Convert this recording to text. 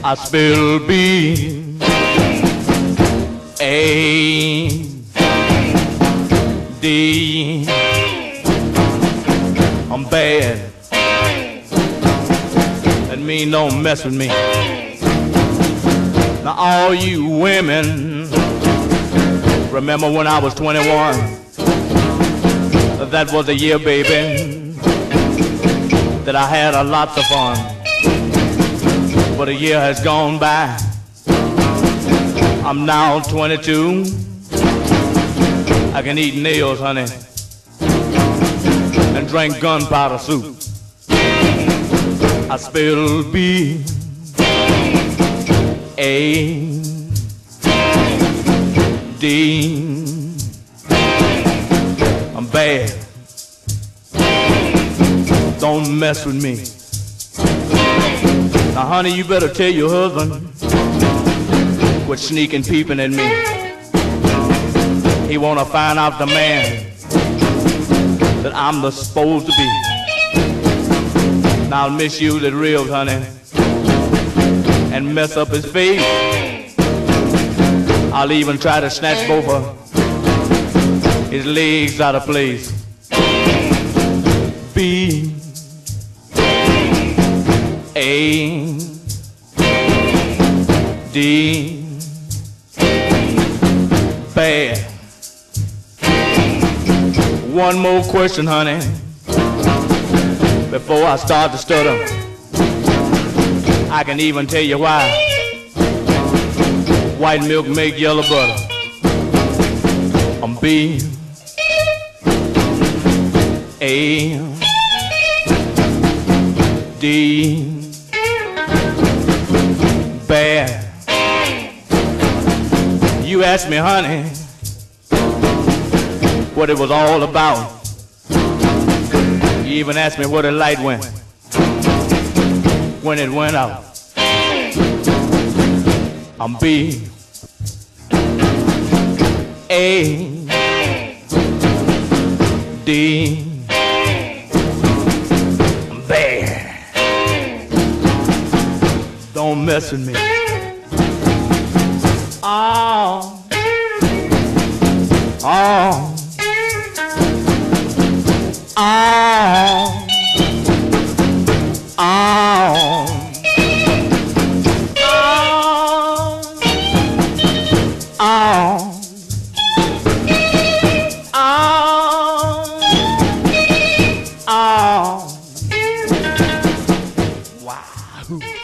I spill B A D. I'm bad. That mean don't mess with me. Now all you women, remember when I was 21? That was the year, baby, that I had a lot of fun. But a year has gone by. I'm now 22. I can eat nails, honey, and drink gunpowder soup. I spill B A D. I'm bad. Don't mess with me. Now, honey, you better tell your husband quit sneaking peeping at me. He wanna find out the man that I'm the supposed to be. Now I'll misuse it real, honey, and mess up his face. I'll even try to snatch both of his legs out of place. B A D. Bad. One more question, honey, before I start to stutter. I can even tell you why white milk make yellow butter. I'm B A D. Bad. You asked me, honey, what it was all about. You even asked me where the light went when it went out. I'm B A D. I'm bad. Don't mess with me. Oh, oh, oh, oh, oh, oh, oh. Wow.